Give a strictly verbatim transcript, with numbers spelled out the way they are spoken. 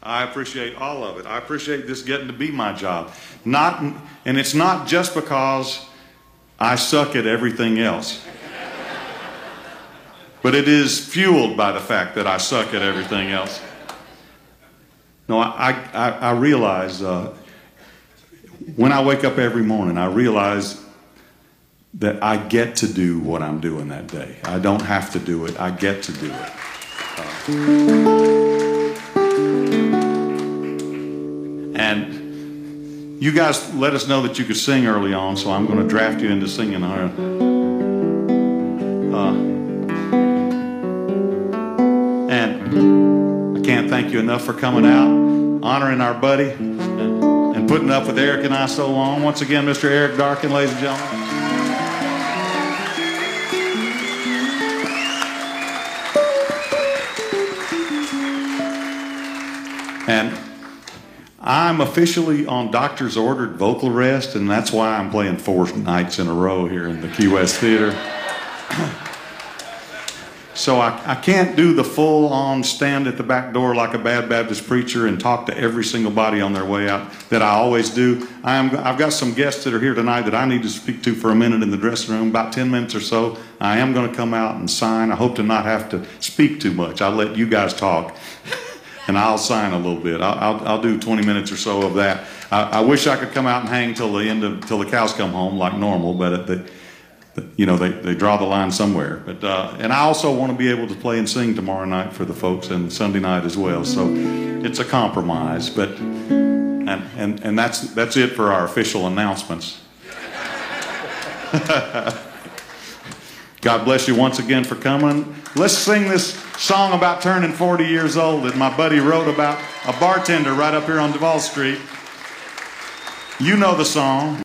I appreciate all of it. I appreciate this getting to be my job. Not, and it's not just because I suck at everything else. But it is fueled by the fact that I suck at everything else. No, I, I, I realize uh, when I wake up every morning, I realize that I get to do what I'm doing that day. I don't have to do it. I get to do it. Uh, and you guys let us know that you could sing early on, so I'm going to draft you into singing. Uh, and I can't thank you enough for coming out, honoring our buddy, and, and putting up with Eric and I so long. Once again, Mister Eric Darkin, ladies and gentlemen. And I'm officially on doctor's ordered vocal rest, and that's why I'm playing four nights in a row here in the Key West Theater. So I, I can't do the full-on stand at the back door like a bad Baptist preacher and talk to every single body on their way out that I always do. I am, I've got some guests that are here tonight that I need to speak to for a minute in the dressing room, about ten minutes or so. I am going to come out and sign. I hope to not have to speak too much. I'll let you guys talk. And I'll sign a little bit. I'll, I'll, I'll do twenty minutes or so of that. I, I wish I could come out and hang till the end of till the cows come home like normal, but at the, the, you know they, they draw the line somewhere. But uh, and I also want to be able to play and sing tomorrow night for the folks and Sunday night as well. So it's a compromise. But and and and that's that's it for our official announcements. God bless you once again for coming. Let's sing this song about turning forty years old that my buddy wrote about a bartender right up here on Duval Street. You know the song.